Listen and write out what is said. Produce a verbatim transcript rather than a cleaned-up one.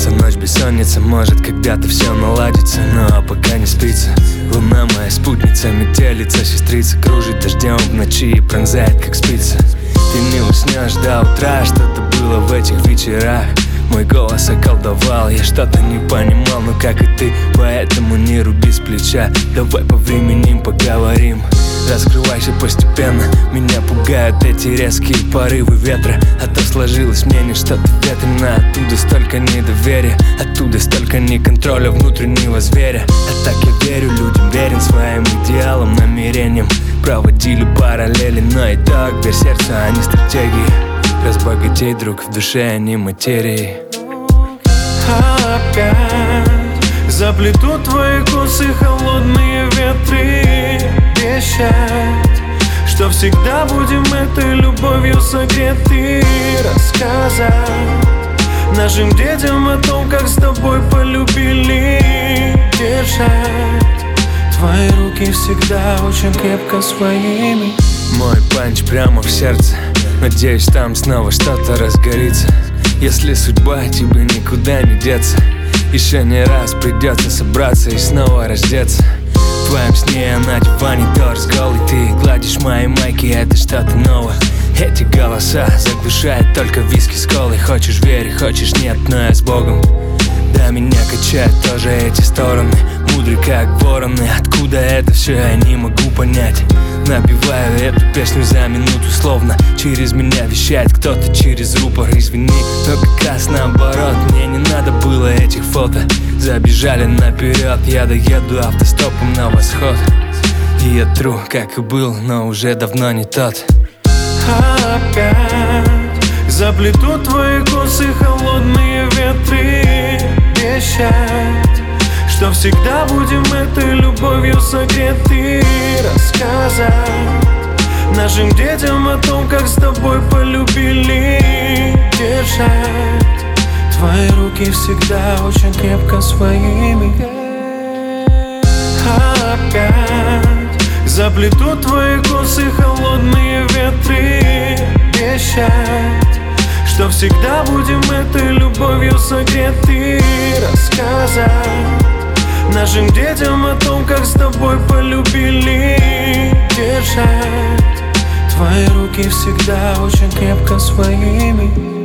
снится ночь бессонница. Может, когда-то все наладится, но пока не спится. Луна моя спутница, метелица, сестрица. Кружит дождем в ночи и пронзает, как спица. Ты не уснешь до утра, что-то было в этих вечерах. Мой голос околдовал, я что-то не понимал, но как и ты, поэтому не руби с плеча. Давай повременим, поговорим. Раскрывайся постепенно, меня пугают эти резкие порывы ветра. А то сложилось мнение, что-то ветрено. Оттуда столько недоверия, оттуда столько неконтроля внутреннего зверя. А так я верю людям, верен своим идеалам, намерениям. Проводили параллели, но итог верь сердцу, а не стратегии. Разбогатей, друг, в душе, а не материи. Опять заплетут твои косы холодные ветры. Обещать, что всегда будем этой любовью согреты. Рассказать нашим детям о том, как с тобой полюбили. Держать твои руки всегда очень крепко своими. Мой панч прямо в сердце, надеюсь, там снова что-то разгорится. Если судьба, тебе никуда не деться. Еще не раз придется собраться и снова раздеться. В твоем сне я на диване торс голый. Ты гладишь мои майки, это что-то новое. Эти голоса заглушают только виски с колой. Хочешь верь, хочешь нет, но я с Богом. Да, меня качают тоже эти стороны. Мудрый как вороны, откуда это все, я не могу понять. Напеваю эту песню за минуту, словно через меня вещает кто-то через рупор. Извини, но как раз наоборот, мне не надо было этих фото. Забежали наперед, я доеду автостопом на восход. И я тру, как и был, но уже давно не тот. Опять заплетут твои косы холодные ветры. Обещать, что всегда будем этой любовью согреты. Рассказать нашим детям о том, как с тобой полюбили. Держать твои руки всегда очень крепко своими. Опять заплетут твои косы холодные ветры. Обещать, что всегда будем этой любовью согреты. Рассказать нашим детям о том, как с тобой полюбили. Держать твои руки всегда очень крепко своими.